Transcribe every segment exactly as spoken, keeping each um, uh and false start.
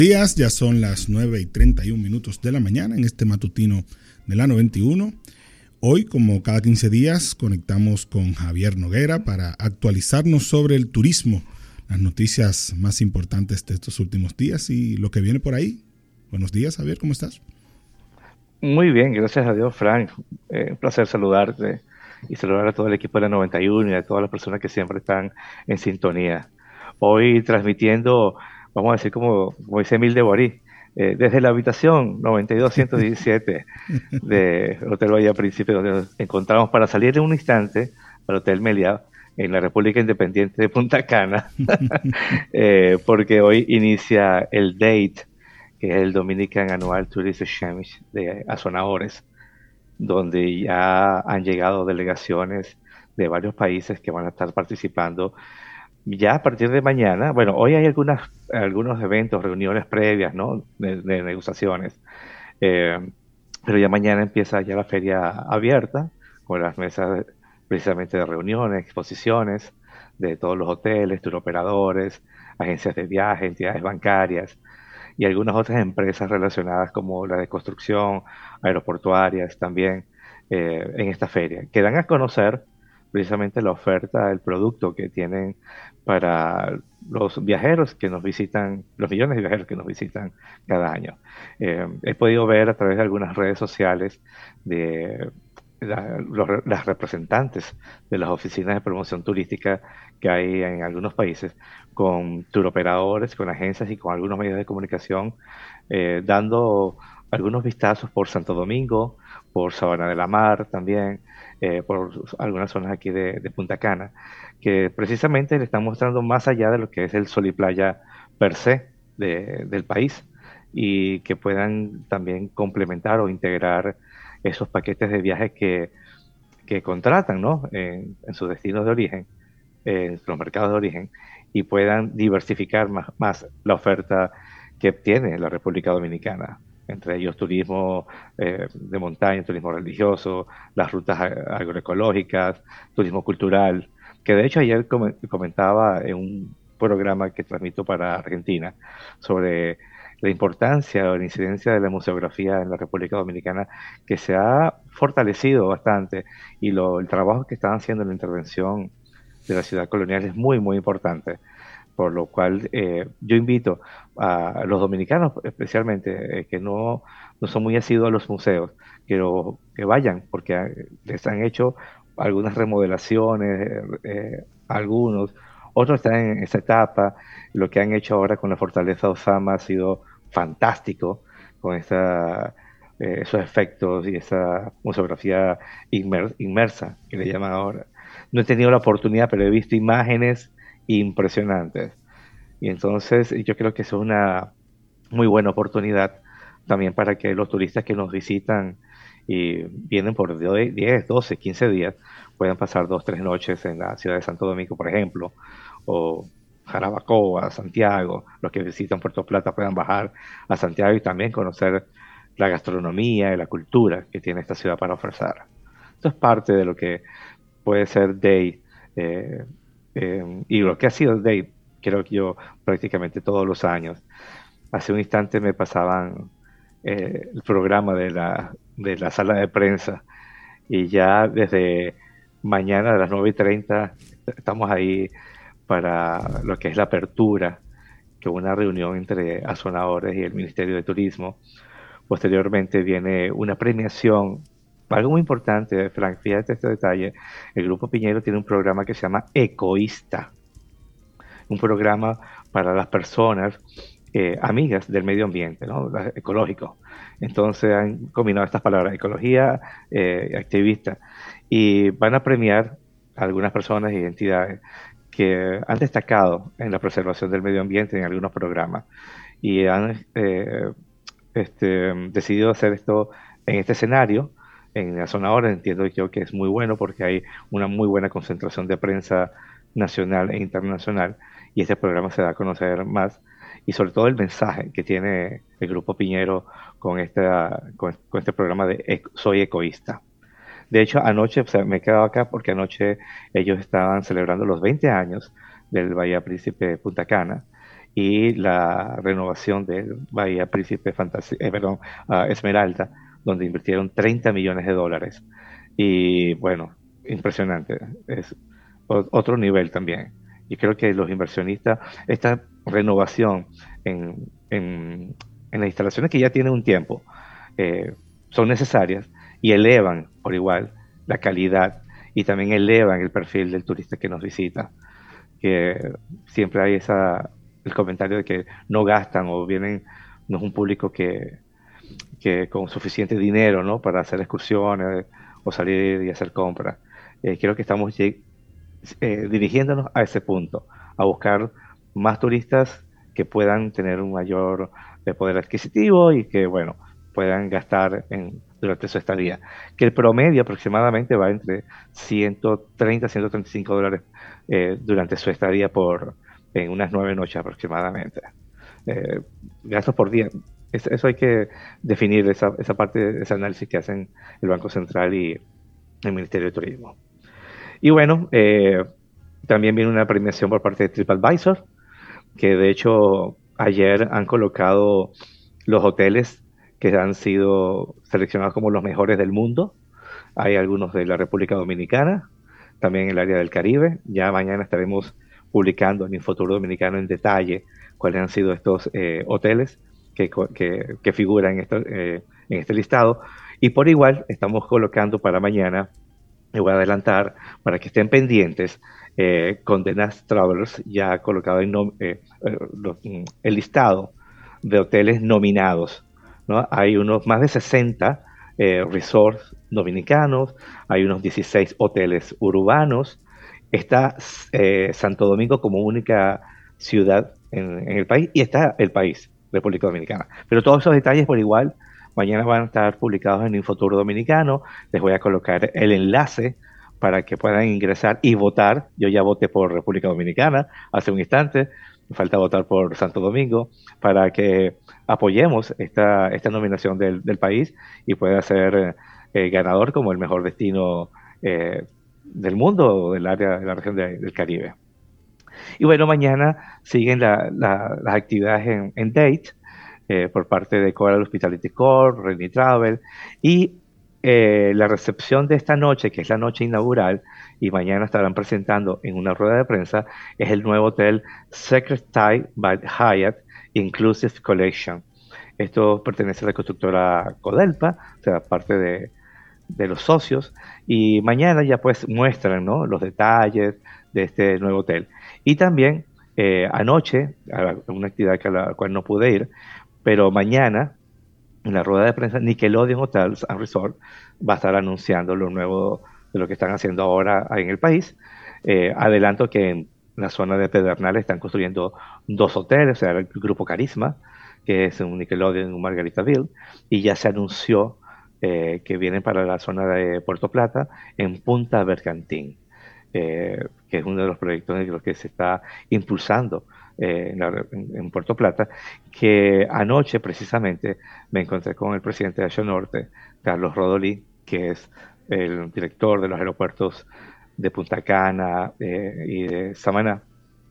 Días, ya son las nueve y treinta y un minutos de la mañana en este matutino de la noventa y uno. Hoy, como cada quince días, conectamos con Javier Noguera para actualizarnos sobre el turismo, las noticias más importantes de estos últimos días y lo que viene por ahí. Buenos días, Javier, ¿cómo estás? Muy bien, gracias a Dios, Frank. Eh, un placer saludarte y saludar a todo el equipo de la noventa y uno y a todas las personas que siempre están en sintonía. Hoy transmitiendo, vamos a decir como, como dice Emil de Borí, eh, desde la habitación noventa y dos ciento diecisiete de Hotel Bahía Príncipe, donde nos encontramos para salir en un instante al Hotel Meliá en la República Independiente de Punta Cana, eh, porque hoy inicia el DATE, que es el Dominican Annual Tourist Exchange de Azonadores, donde ya han llegado delegaciones de varios países que van a estar participando ya a partir de mañana. Bueno, hoy hay algunas, algunos eventos, reuniones previas, ¿no? De, de negociaciones, eh, pero ya mañana empieza ya la feria abierta con las mesas precisamente de reuniones, exposiciones de todos los hoteles, turoperadores, agencias de viaje, entidades bancarias y algunas otras empresas relacionadas como la de construcción, aeroportuarias también, eh, en esta feria, que dan a conocer precisamente la oferta, el producto que tienen para los viajeros que nos visitan, los millones de viajeros que nos visitan cada año. Eh, he podido ver a través de algunas redes sociales de la- los re- las representantes de las oficinas de promoción turística que hay en algunos países, con turoperadores, con agencias y con algunos medios de comunicación, eh, dando algunos vistazos por Santo Domingo, por Sabana de la Mar también, eh, por algunas zonas aquí de, de Punta Cana, que precisamente le están mostrando más allá de lo que es el sol y playa per se de- del país y que puedan también complementar o integrar esos paquetes de viajes que, que contratan, ¿no? En, en sus destinos de origen, en los mercados de origen, y puedan diversificar más, más la oferta que tiene la República Dominicana, entre ellos turismo eh, de montaña, turismo religioso, las rutas a- agroecológicas, turismo cultural, que de hecho ayer come- comentaba en un programa que transmito para Argentina sobre la importancia o la incidencia de la museografía en la República Dominicana, que se ha fortalecido bastante, y lo, el trabajo que están haciendo en la intervención de la ciudad colonial es muy, muy importante. Por lo cual eh, yo invito a los dominicanos, especialmente, eh, que no, no son muy asiduos a los museos, que, lo- que vayan, porque eh, les han hecho algunas remodelaciones, eh, algunos, otros están en esa etapa. Lo que han hecho ahora con la Fortaleza Osama ha sido fantástico, con esa, eh, esos efectos y esa museografía inmer- inmersa, que le llaman ahora. No he tenido la oportunidad, pero he visto imágenes impresionantes. Y entonces yo creo que eso es una muy buena oportunidad también para que los turistas que nos visitan y vienen por diez, doce, quince días puedan pasar dos, tres noches en la ciudad de Santo Domingo, por ejemplo, o Jarabacoa, Santiago. Los que visitan Puerto Plata puedan bajar a Santiago y también conocer la gastronomía y la cultura que tiene esta ciudad para ofrecer. Esto es parte de lo que puede ser Day, eh, eh, y lo que ha sido Day, creo que yo prácticamente todos los años. Hace un instante me pasaban eh, el programa de la, de la sala de prensa y ya desde mañana a las nueve y treinta estamos ahí para lo que es la apertura, que es una reunión entre azonadores y el Ministerio de Turismo. Posteriormente viene una premiación, algo muy importante, Frank, fíjate este detalle. El Grupo Piñero tiene un programa que se llama Ecoísta, un programa para las personas eh, amigas del medio ambiente, ¿no? Ecológico. Entonces han combinado estas palabras, ecología, eh, activista, y van a premiar a algunas personas y entidades que han destacado en la preservación del medio ambiente en algunos programas y han eh, este, decidido hacer esto en este escenario, en la zona ahora. Entiendo yo que es muy bueno porque hay una muy buena concentración de prensa nacional e internacional y este programa se da a conocer más y sobre todo el mensaje que tiene el Grupo Piñero con, esta, con, con este programa de Eco- Soy Ecoísta. De hecho, anoche, o sea, me he quedado acá porque anoche ellos estaban celebrando los veinte años del Bahía Príncipe de Punta Cana y la renovación de Bahía Príncipe Fantasy, eh, perdón, uh, Esmeralda, donde invirtieron treinta millones de dólares. Y bueno, impresionante, es otro nivel también. Y creo que los inversionistas, esta renovación en, en, en las instalaciones que ya tienen un tiempo, eh, son necesarias y elevan por igual la calidad y también elevan el perfil del turista que nos visita. Que siempre hay esa, el comentario de que no gastan o vienen, no es un público que, que con suficiente dinero, ¿no?, para hacer excursiones o salir y hacer compras. Eh, creo que estamos eh, dirigiéndonos a ese punto, a buscar más turistas que puedan tener un mayor eh, poder adquisitivo y que, bueno, puedan gastar en, durante su estadía. Que el promedio aproximadamente va entre ciento treinta a ciento treinta y cinco dólares eh, durante su estadía por, en unas nueve noches aproximadamente. Eh, gastos por día. Es, eso hay que definir, esa, esa parte, ese análisis que hacen el Banco Central y el Ministerio de Turismo. Y bueno, eh, también viene una premiación por parte de TripAdvisor, que de hecho ayer han colocado los hoteles que han sido seleccionados como los mejores del mundo. Hay algunos de la República Dominicana, también en el área del Caribe. Ya mañana estaremos publicando en Infoturo Dominicano en detalle cuáles han sido estos eh, hoteles que, que, que figuran en, esto, eh, en este listado. Y por igual estamos colocando para mañana, me voy a adelantar para que estén pendientes, eh, Condé Nast Travelers ya ha colocado en nom- eh, eh, lo, el listado de hoteles nominados, ¿no? Hay unos más de sesenta eh, resorts dominicanos, hay unos dieciséis hoteles urbanos, está eh, Santo Domingo como única ciudad en, en el país, y está el país, República Dominicana. Pero todos esos detalles por igual mañana van a estar publicados en Infoturo Dominicano. Les voy a colocar el enlace para que puedan ingresar y votar. Yo ya voté por República Dominicana hace un instante, me falta votar por Santo Domingo, para que apoyemos esta, esta nominación del, del país y pueda ser eh, ganador como el mejor destino eh, del mundo o del área de la región de, del Caribe. Y bueno, mañana siguen la, la, las actividades en, en Date, eh, por parte de Coral Hospitality Corp, Renny Travel, y eh, la recepción de esta noche, que es la noche inaugural, y mañana estarán presentando en una rueda de prensa, es el nuevo hotel Secretary by Hyatt Inclusive Collection. Esto pertenece a la constructora Codelpa, o sea, parte de, de los socios, y mañana ya pues muestran, ¿no?, los detalles de este nuevo hotel. Y también eh, anoche, a una actividad a la cual no pude ir, pero mañana en la rueda de prensa Nickelodeon Hotels and Resort va a estar anunciando lo nuevo de lo que están haciendo ahora en el país. Eh, adelanto que en la zona de Pedernales están construyendo dos hoteles, o sea, el Grupo Carisma, que es un Nickelodeon en un Margaritaville, y ya se anunció eh, que vienen para la zona de Puerto Plata en Punta Bergantín, eh, que es uno de los proyectos en los que se está impulsando eh, en, la, en, en Puerto Plata, que anoche precisamente me encontré con el presidente de Aeronorte, Carlos Rodolí, que es el director de los aeropuertos de Punta Cana eh, y de Samaná,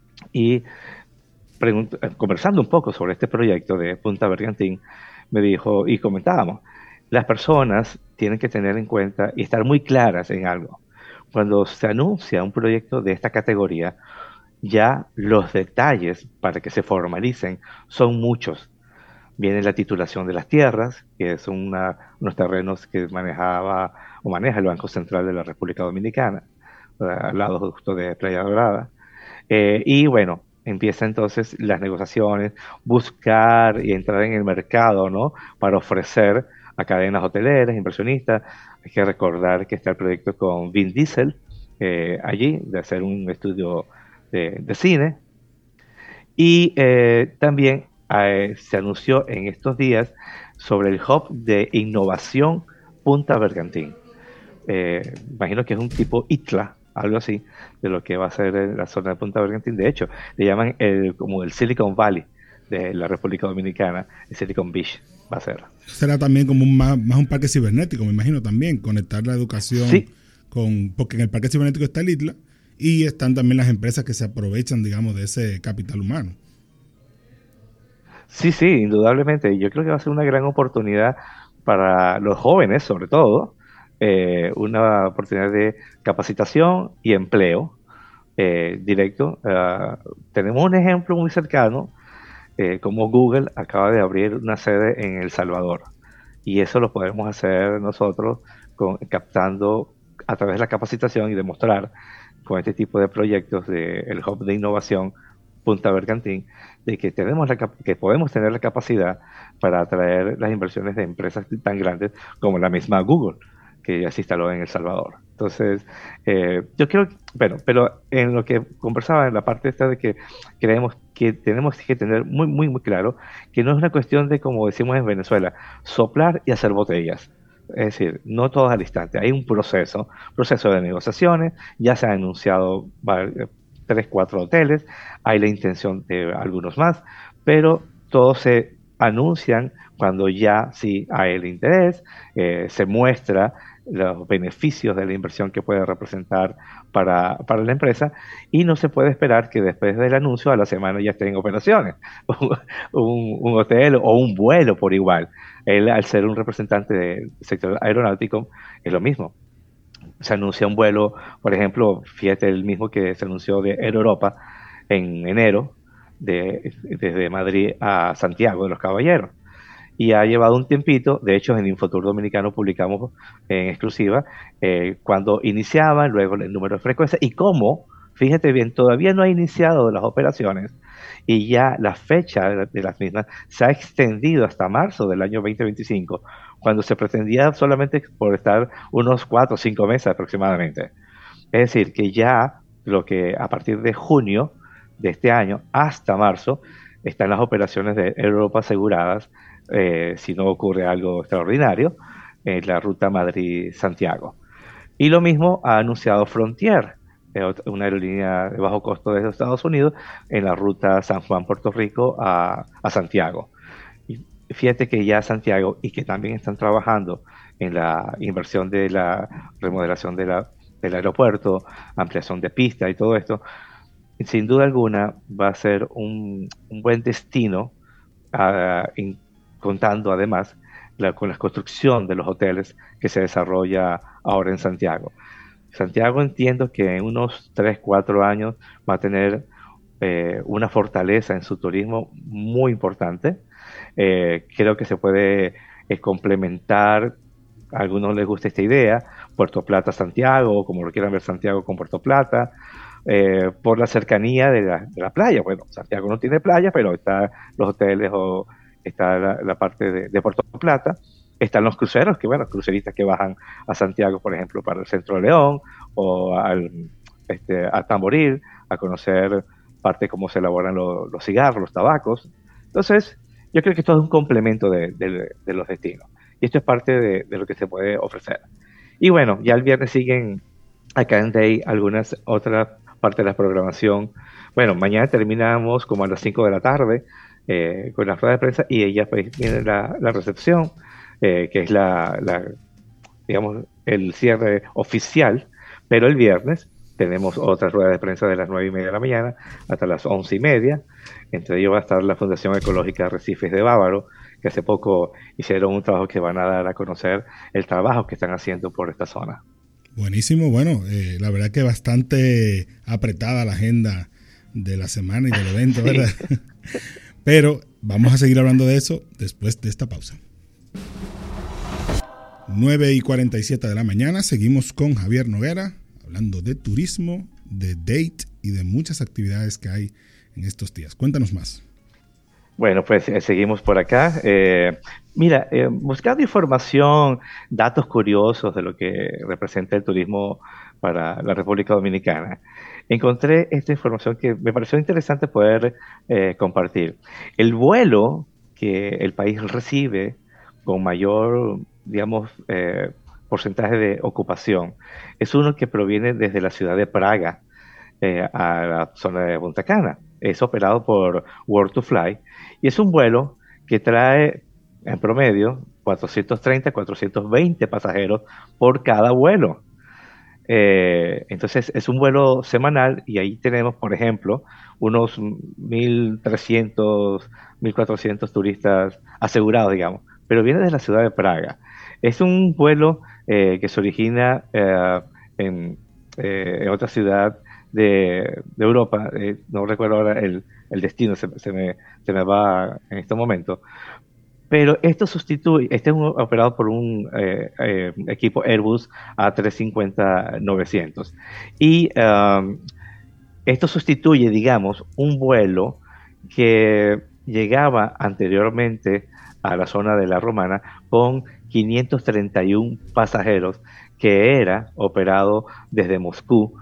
y conversando un poco sobre este proyecto de Punta Bergantín, me dijo, y comentábamos, las personas tienen que tener en cuenta y estar muy claras en algo. Cuando se anuncia un proyecto de esta categoría, ya los detalles para que se formalicen son muchos. Viene la titulación de las tierras, que son una, unos terrenos que manejaba o maneja el Banco Central de la República Dominicana, al lado justo de Playa Dorada. Eh, y bueno, empieza entonces las negociaciones, buscar y entrar en el mercado, ¿no?, para ofrecer a cadenas hoteleras, inversionistas. Hay que recordar que está el proyecto con Vin Diesel eh, allí, de hacer un estudio de, de cine. Y eh, también eh, se anunció en estos días sobre el Hub de Innovación Punta Bergantín. Eh, imagino que es un tipo I T L A, algo así, de lo que va a ser la zona de Punta Bergantín. De hecho, le llaman el, como el Silicon Valley de la República Dominicana, el Silicon Beach va a ser. Será también como un, más, más un parque cibernético, me imagino también, conectar la educación sí. con, porque en el parque cibernético está el I T L A y están también las empresas que se aprovechan, digamos, de ese capital humano. Sí, sí, indudablemente. Yo creo que va a ser una gran oportunidad para los jóvenes, sobre todo, eh, una oportunidad de capacitación y empleo eh, directo. Uh, tenemos un ejemplo muy cercano, eh, como Google acaba de abrir una sede en El Salvador. Y eso lo podemos hacer nosotros con, captando a través de la capacitación y demostrar con este tipo de proyectos del Hub de Innovación Punta Bergantín, de que, tenemos la, que podemos tener la capacidad para atraer las inversiones de empresas tan grandes como la misma Google, que ya se instaló en El Salvador. Entonces, eh, yo creo, bueno, pero en lo que conversaba en la parte esta de que creemos que tenemos que tener muy, muy, muy claro que no es una cuestión de, como decimos en Venezuela, soplar y hacer botellas. Es decir, no todo al instante. Hay un proceso, proceso de negociaciones, ya se han anunciado tres, cuatro hoteles, hay la intención de algunos más, pero todos se anuncian cuando ya sí hay el interés, eh, se muestra los beneficios de la inversión que puede representar para, para la empresa, y no se puede esperar que después del anuncio a la semana ya estén en operaciones un, un hotel o un vuelo por igual. Él, al ser un representante del sector aeronáutico, es lo mismo. Se anuncia un vuelo, por ejemplo, fíjate, el mismo que se anunció de Air Europa en enero, de, desde Madrid a Santiago de los Caballeros. Y ha llevado un tiempito. De hecho, en Infotour Dominicano publicamos en exclusiva eh, cuando iniciaban, luego el número de frecuencia y cómo, fíjate bien, todavía no ha iniciado las operaciones y ya la fecha de, de las mismas se ha extendido hasta marzo del año veinte veinticinco, cuando se pretendía solamente por estar unos cuatro o cinco meses aproximadamente. Es decir, que ya lo que a partir de junio de este año hasta marzo están las operaciones de Europa aseguradas, eh, si no ocurre algo extraordinario, en la ruta Madrid-Santiago. Y lo mismo ha anunciado Frontier, eh, una aerolínea de bajo costo desde Estados Unidos, en la ruta San Juan-Puerto Rico a, a Santiago. Y fíjate que ya Santiago, y que también están trabajando en la inversión de la remodelación de la, del aeropuerto, ampliación de pistas y todo esto, sin duda alguna va a ser un, un buen destino, uh, in, contando además la, con la construcción de los hoteles que se desarrolla ahora en Santiago. Santiago, entiendo que en unos tres, cuatro años va a tener eh, una fortaleza en su turismo muy importante. Eh, creo que se puede eh, complementar, a algunos les gusta esta idea, Puerto Plata-Santiago, o como lo quieran ver, Santiago con Puerto Plata, eh, por la cercanía de la, de la playa. Bueno, Santiago no tiene playa, pero están los hoteles o está la, la parte de, de Puerto Plata. Están los cruceros, que bueno, cruceristas que bajan a Santiago, por ejemplo, para el Centro de León o al, este, a Tamboril, a conocer parte de cómo se elaboran lo, los cigarros, los tabacos. Entonces, yo creo que esto es un complemento de, de, de los destinos. Y esto es parte de, de lo que se puede ofrecer. Y bueno, ya el viernes siguen acá en Day algunas otras partes de la programación. Bueno, mañana terminamos como a las cinco de la tarde eh, con la rueda de prensa, y ella pues viene la, la recepción, eh, que es la, la, digamos, el cierre oficial, pero el viernes tenemos otra rueda de prensa de las nueve y media de la mañana hasta las once y media. Entre ellos va a estar la Fundación Ecológica Arrecifes de Bávaro, que hace poco hicieron un trabajo que van a dar a conocer el trabajo que están haciendo por esta zona. Buenísimo, bueno, eh, la verdad que bastante apretada la agenda de la semana y del evento, ¿verdad? Sí. Pero vamos a seguir hablando de eso después de esta pausa. nueve y cuarenta y siete de la mañana, seguimos con Javier Noguera, hablando de turismo, de Date y de muchas actividades que hay en estos días. Cuéntanos más. Bueno, pues eh, seguimos por acá. Eh, mira, eh, buscando información, datos curiosos de lo que representa el turismo para la República Dominicana, encontré esta información que me pareció interesante poder eh, compartir. El vuelo que el país recibe con mayor, digamos, eh, porcentaje de ocupación es uno que proviene desde la ciudad de Praga eh, a la zona de Punta Cana. Es operado por World to Fly y es un vuelo que trae en promedio cuatrocientos treinta a cuatrocientos veinte pasajeros por cada vuelo. Eh, entonces es un vuelo semanal y ahí tenemos, por ejemplo, unos mil trescientos, mil cuatrocientos turistas asegurados, digamos, pero viene de la ciudad de Praga. Es un vuelo eh, que se origina eh, en, eh, en otra ciudad de, de Europa, eh, no recuerdo ahora el, el destino, se, se me, se me va en este momento, pero esto sustituye, este es un- operado por un eh, eh, equipo Airbus A trescientos cincuenta novecientos. Y um, esto sustituye, digamos, un vuelo que llegaba anteriormente a la zona de la Romana con quinientos treinta y uno pasajeros, que era operado desde Moscú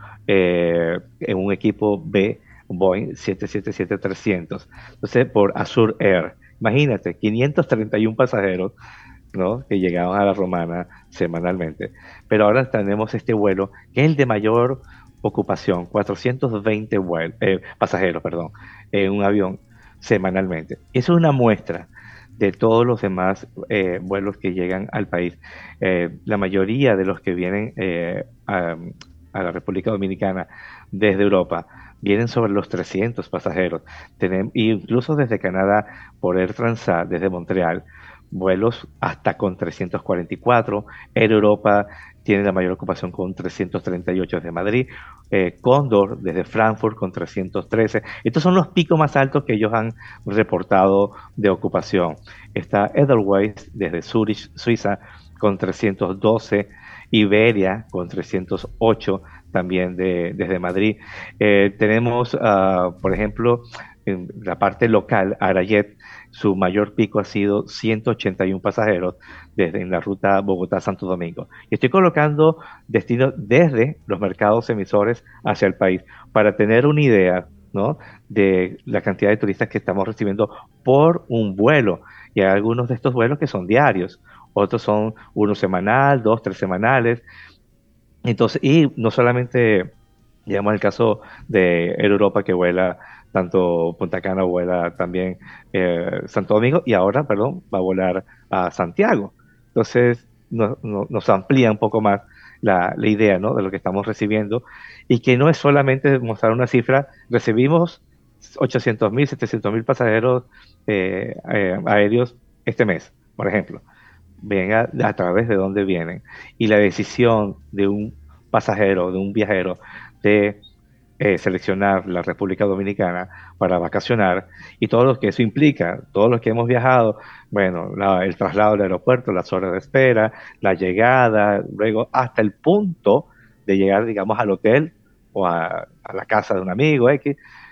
eh, en un equipo B Boeing siete siete siete trescientos, entonces por Azur Air. Imagínate, quinientos treinta y uno pasajeros, ¿no?, que llegaban a la Romana semanalmente. Pero ahora tenemos este vuelo que es el de mayor ocupación, cuatrocientos veinte vuel- eh, pasajeros, perdón, en un avión semanalmente. Eso es una muestra de todos los demás eh, vuelos que llegan al país. Eh, la mayoría de los que vienen eh, a, a la República Dominicana desde Europa vienen sobre los trescientos pasajeros. Tenemos, incluso desde Canadá, por Air Transat, desde Montreal, vuelos hasta con trescientos cuarenta y cuatro. Air Europa tiene la mayor ocupación con trescientos treinta y ocho desde Madrid. Eh, Cóndor desde Frankfurt con trescientos trece. Estos son los picos más altos que ellos han reportado de ocupación. Está Edelweiss desde Zurich, Suiza, con trescientos doce. Iberia con trescientos ocho también de, desde Madrid. Eh, tenemos, uh, por ejemplo, en la parte local, Arayet, su mayor pico ha sido ciento ochenta y uno pasajeros desde en la ruta Bogotá-Santo Domingo. Y estoy colocando destinos desde los mercados emisores hacia el país para tener una idea, ¿no?, de la cantidad de turistas que estamos recibiendo por un vuelo. Y hay algunos de estos vuelos que son diarios, otros son uno semanal, dos, tres semanales. Entonces, y no solamente, digamos, el caso de Air Europa, que vuela tanto Punta Cana, vuela también eh, Santo Domingo, y ahora, perdón, va a volar a Santiago. Entonces, no- no- nos amplía un poco más la, la idea, ¿no?, de lo que estamos recibiendo, y que no es solamente mostrar una cifra. Recibimos ochocientos mil, setecientos mil pasajeros eh, eh, aéreos este mes, por ejemplo. Venga a través de dónde vienen. Y la decisión de un pasajero, de un viajero, de eh, seleccionar la República Dominicana para vacacionar, y todo lo que eso implica, todos los que hemos viajado, bueno, la- el traslado al aeropuerto, las horas de espera, la llegada, luego hasta el punto de llegar, digamos, al hotel o a, a la casa de un amigo X.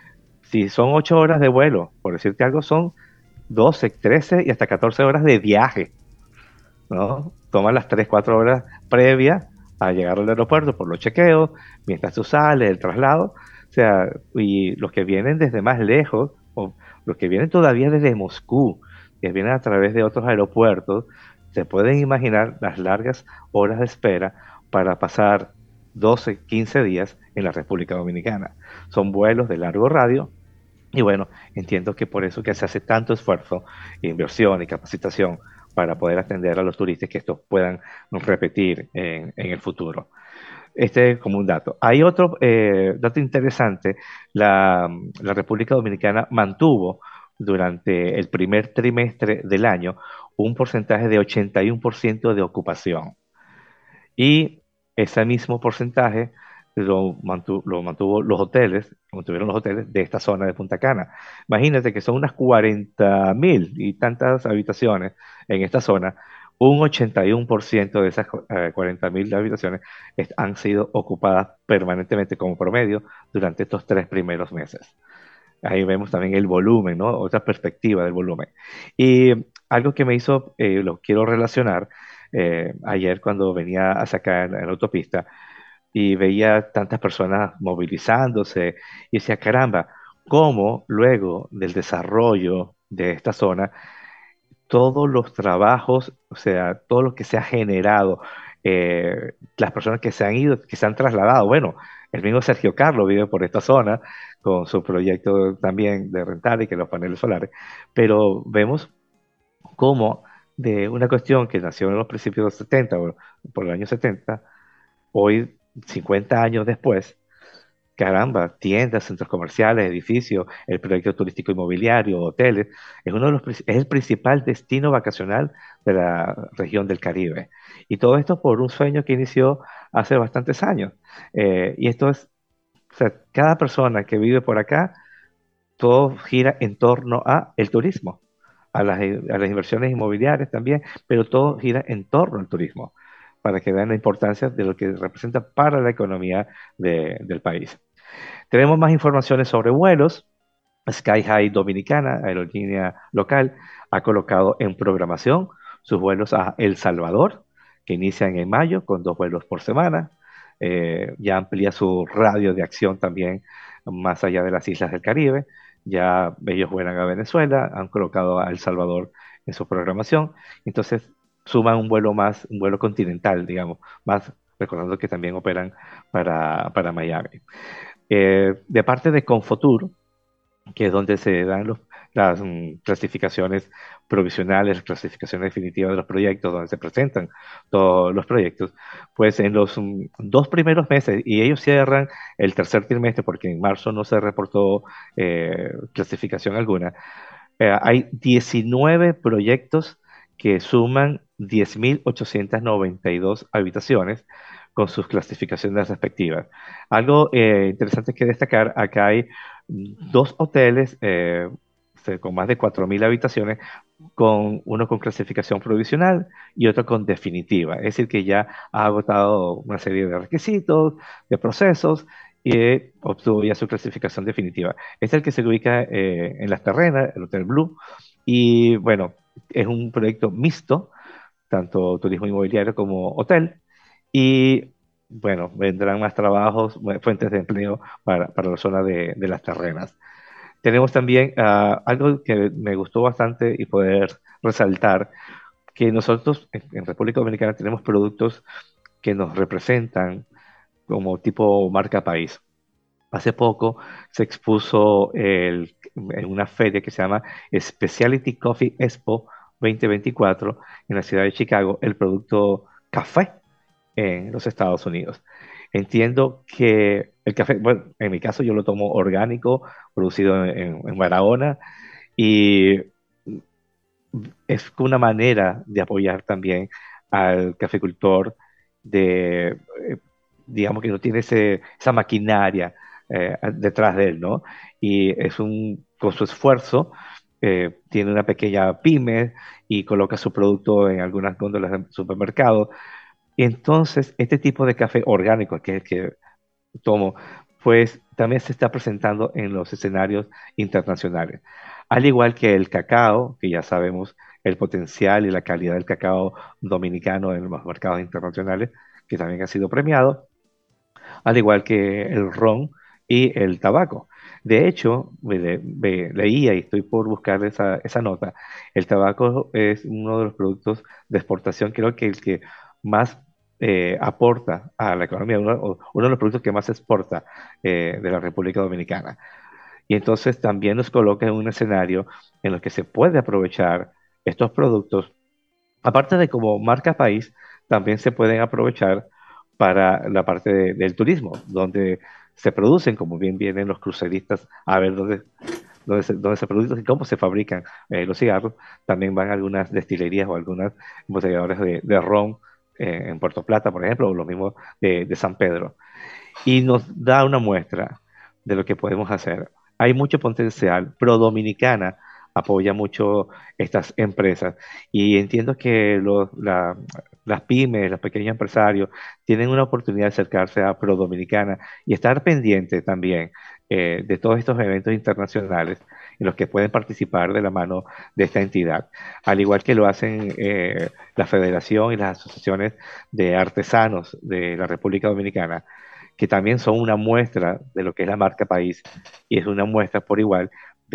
Si son ocho horas de vuelo, por decirte algo, son doce, trece y hasta catorce horas de viaje, ¿no? Toma las tres cuatro horas previas a llegar al aeropuerto por los chequeos, mientras tú sales, el traslado. O sea, y los que vienen desde más lejos, o los que vienen todavía desde Moscú, que vienen a través de otros aeropuertos, se pueden imaginar las largas horas de espera para pasar doce quince días en la República Dominicana. Son vuelos de largo radio, y bueno, entiendo que por eso que se hace tanto esfuerzo, inversión y capacitación para poder atender a los turistas, que estos puedan repetir en, en el futuro. Este es como un dato. Hay otro eh, dato interesante. La, la República Dominicana mantuvo durante el primer trimestre del año un porcentaje de ochenta y uno por ciento de ocupación. Y ese mismo porcentaje lo, mantu- lo mantuvo los hoteles, lo mantuvieron los hoteles de esta zona de Punta Cana. Imagínate que son unas cuarenta mil y tantas habitaciones en esta zona. Un ochenta y uno por ciento de esas eh, cuarenta mil habitaciones est- han sido ocupadas permanentemente como promedio durante estos tres primeros meses. Ahí vemos también el volumen, ¿no? Otra perspectiva del volumen. Y algo que me hizo, eh, lo quiero relacionar, eh, ayer cuando venía a sacar en la autopista y veía tantas personas movilizándose, y decía, caramba, cómo luego del desarrollo de esta zona, todos los trabajos, o sea, todo lo que se ha generado, eh, las personas que se han ido, que se han trasladado. Bueno, el mismo Sergio Carlos vive por esta zona con su proyecto también de rentar y que los paneles solares, pero vemos cómo de una cuestión que nació en los principios de los setenta, o por el año setenta, hoy cincuenta años después, caramba, tiendas, centros comerciales, edificios, el proyecto turístico inmobiliario, hoteles, es uno de los, es el principal destino vacacional de la región del Caribe. Y todo esto por un sueño que inició hace bastantes años. Eh, y esto es, o sea, cada persona que vive por acá, todo gira en torno a el turismo, a las, a las inversiones inmobiliarias también, pero todo gira en torno al turismo, para que vean la importancia de lo que representa para la economía de, del país. Tenemos más informaciones sobre vuelos. Sky High Dominicana, aerolínea local, ha colocado en programación sus vuelos a El Salvador, que inician en mayo con dos vuelos por semana. Eh, ya amplía su radio de acción también más allá de las islas del Caribe. Ya ellos vuelan a Venezuela, han colocado a El Salvador en su programación. Entonces suman un vuelo más, un vuelo continental, digamos, más recordando que también operan para, para Miami. Eh, de parte de Confotur, que es donde se dan los, las mm, clasificaciones provisionales, clasificaciones definitivas de los proyectos, donde se presentan todos los proyectos, pues en los mm, dos primeros meses, y ellos cierran el tercer trimestre porque en marzo no se reportó eh, clasificación alguna, eh, hay diecinueve proyectos que suman diez mil ochocientas noventa y dos habitaciones con sus clasificaciones respectivas. Algo eh, interesante que destacar, acá hay dos hoteles eh, con más de cuatro mil habitaciones, con uno con clasificación provisional y otro con definitiva. Es decir, que ya ha agotado una serie de requisitos, de procesos, y obtuvo ya su clasificación definitiva. Este es el que se ubica eh, en Las Terrenas, el Hotel Blue, y bueno, es un proyecto mixto, tanto turismo inmobiliario como hotel, y bueno, vendrán más trabajos, fuentes de empleo para, para la zona de, de Las Terrenas. Tenemos también uh, algo que me gustó bastante y poder resaltar, que nosotros en, en República Dominicana tenemos productos que nos representan como tipo marca país. Hace poco se expuso el, en una feria que se llama Specialty Coffee Expo veinte veinticuatro en la ciudad de Chicago, el producto café en los Estados Unidos. Entiendo que el café, bueno, en mi caso yo lo tomo orgánico, producido en, en Barahona, y es una manera de apoyar también al caficultor de, eh, digamos que no tiene ese, esa maquinaria eh, detrás de él, ¿no? Y es un, con su esfuerzo, eh, tiene una pequeña pyme y coloca su producto en algunas góndolas de supermercado. Y entonces, este tipo de café orgánico, que es el que tomo, pues también se está presentando en los escenarios internacionales. Al igual que el cacao, que ya sabemos el potencial y la calidad del cacao dominicano en los mercados internacionales, que también ha sido premiado, al igual que el ron y el tabaco. De hecho, le, le, leía y estoy por buscar esa, esa nota, el tabaco es uno de los productos de exportación, creo que el que más eh, aporta a la economía, uno, uno, de los productos que más exporta eh, de la República Dominicana. Y entonces también nos coloca en un escenario en el que se puede aprovechar estos productos, aparte de como marca país, también se pueden aprovechar para la parte de, del turismo, donde se producen, como bien vienen los cruceristas a ver dónde, dónde, se, dónde se producen y cómo se fabrican eh, los cigarros. También van algunas destilerías o algunas embotelladoras de, de ron eh, en Puerto Plata, por ejemplo, o lo mismo de, de San Pedro. Y nos da una muestra de lo que podemos hacer. Hay mucho potencial. Pro Dominicana apoya mucho estas empresas y entiendo que los, la, las pymes, los pequeños empresarios tienen una oportunidad de acercarse a Pro Dominicana y estar pendiente también eh, de todos estos eventos internacionales en los que pueden participar de la mano de esta entidad, al igual que lo hacen eh, la Federación y las asociaciones de artesanos de la República Dominicana, que también son una muestra de lo que es la marca país y es una muestra por igual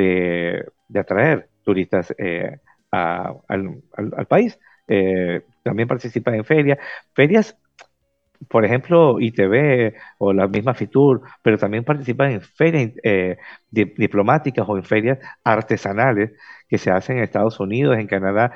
de, de atraer turistas eh, a, al, al, al, país. Eh, también participan en ferias, ferias, por ejemplo, I T V o la misma Fitur, pero también participan en ferias eh, di diplomáticas o en ferias artesanales que se hacen en Estados Unidos, en Canadá,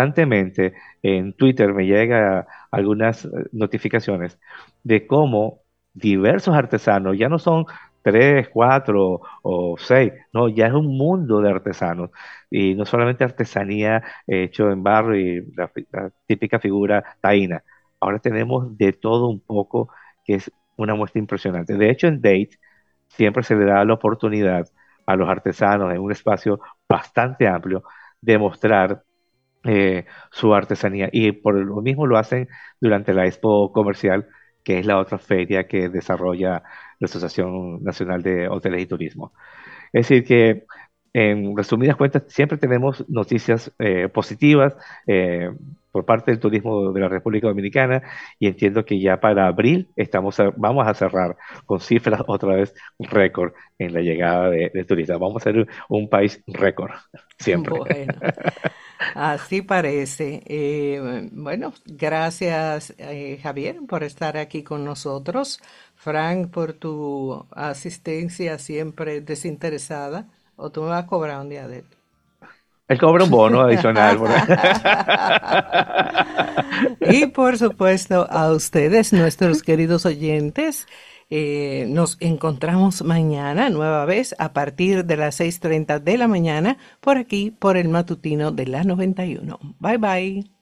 constantemente. En Twitter me llega algunas notificaciones de cómo diversos artesanos, ya no son tres, cuatro o seis, no, ya es un mundo de artesanos. Y no solamente artesanía hecho en barro y la, fi- la típica figura taína. Ahora tenemos de todo un poco, que es una muestra impresionante. De hecho, en Date siempre se le da la oportunidad a los artesanos en un espacio bastante amplio de mostrar eh, su artesanía. Y por lo mismo lo hacen durante la Expo Comercial, que es la otra feria que desarrolla la Asociación Nacional de Hoteles y Turismo. Es decir, que en resumidas cuentas siempre tenemos noticias eh, positivas eh, por parte del turismo de la República Dominicana, y entiendo que ya para abril estamos a- vamos a cerrar con cifras otra vez récord en la llegada de, de turistas. Vamos a ser un, un país récord siempre. Bueno, así parece. Eh, bueno, gracias, eh, Javier, por estar aquí con nosotros. Frank, por tu asistencia siempre desinteresada. O tú me vas a cobrar un día de esto. Él cobra un bono adicional por... Y por supuesto a ustedes, nuestros queridos oyentes, eh, nos encontramos mañana nueva vez a partir de las seis treinta de la mañana por aquí, por el matutino de la noventa y uno. Bye bye.